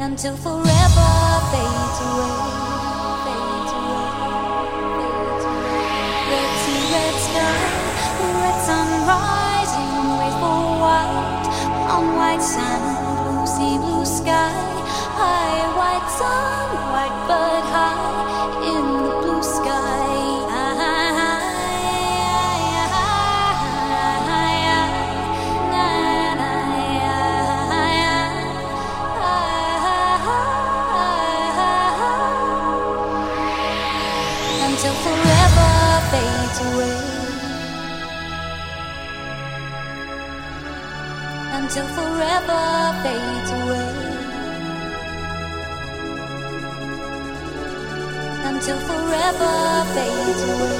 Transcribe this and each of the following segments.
until forever fades away, fades away, fades away. Red sea, red sky, red sun rising, wait for white on white sand, blue sea, blue sky, high white sun, white bird high in the blue sky. Until forever fades away, until forever fades away, until forever fades away,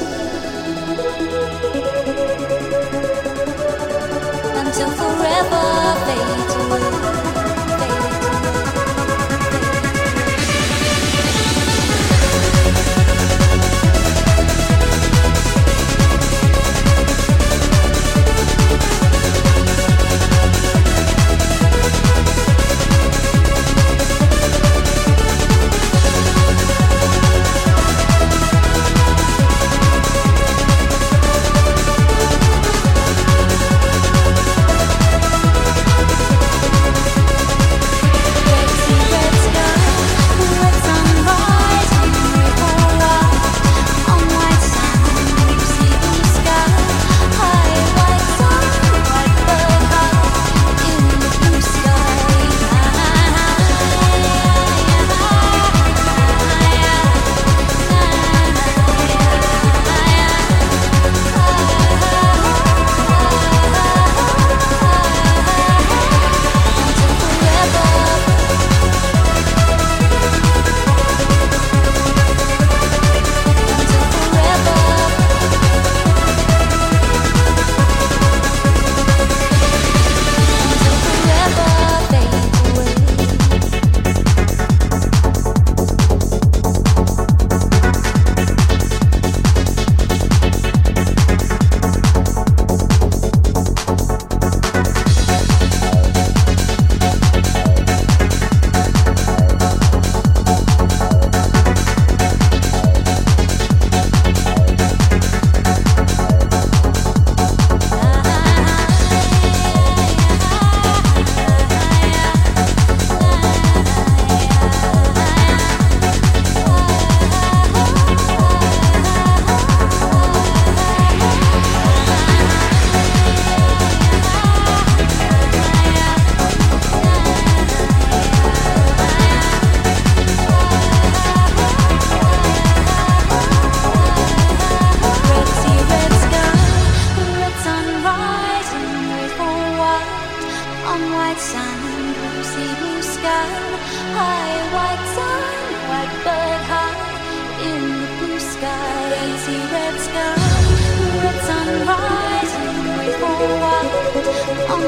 until forever fades away, fades away. White sun, blue sea, blue sky, high white sun, white bird high in the blue sky. Red sea, red sky, red sun rising, wait for white